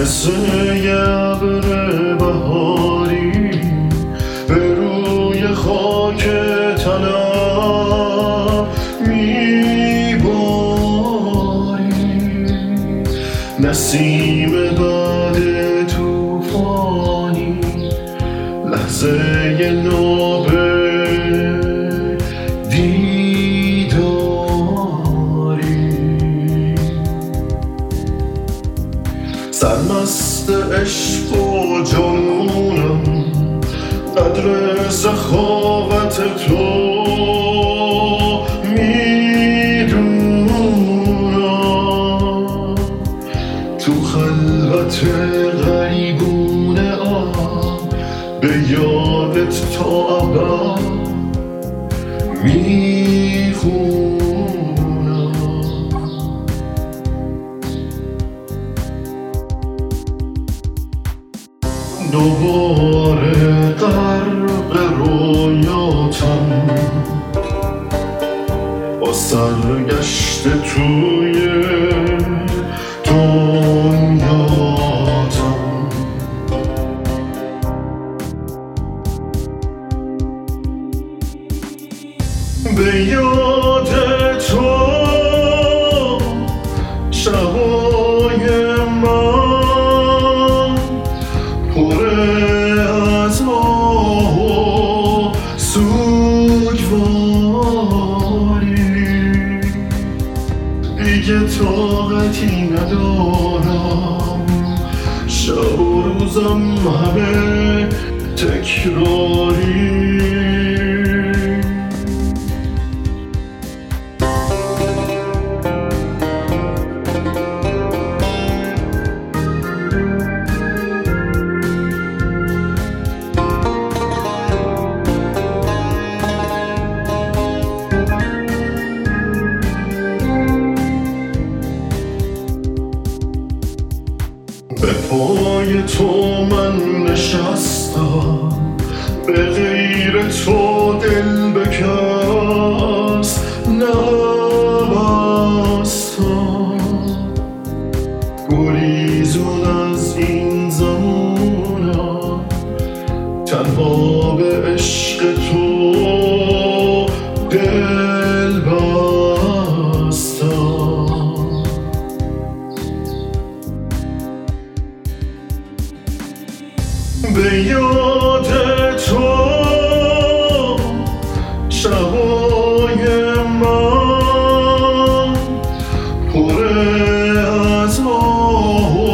مثل یه ابر بهاری به روی خاک تنم میباری، نسیم بعد توفانی، لحظه ناب دیداری، سرمست عشق و جنونم، قدر سخاوت تو میدونم، تو خلوت غریبونه به یادت تا ابد میخونم. دوباره غرق رویاتم، با سرگشت توی دنیاتم، به یاد تو شبای من پر از آه و سوگواری، دیگه طاقتی ندارم، شب و روزم همه تکراری. به پای تو من نشستم، به غیر تو دل به کس نبستم، گریزون از این زمونم، تنها به عشق تو دل بستم. به یاد تو شبای من پر از آه و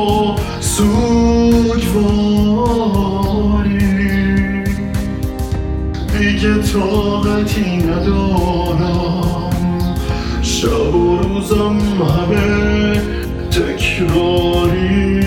سوگواری، دیگه طاقتی ندارم، شب و روزم همه تکراری.